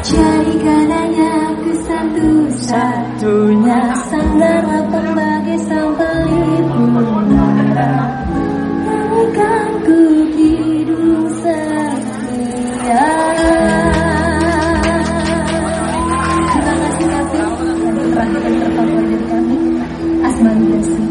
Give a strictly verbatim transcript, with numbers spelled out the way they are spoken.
Jadikan hanya ku satu-satunya sandaran pembagai sang pelipur akan ku hidup setia. Terima kasih Kevin. Tadi terakhir dan terfavorit dari kami Asmani Desi.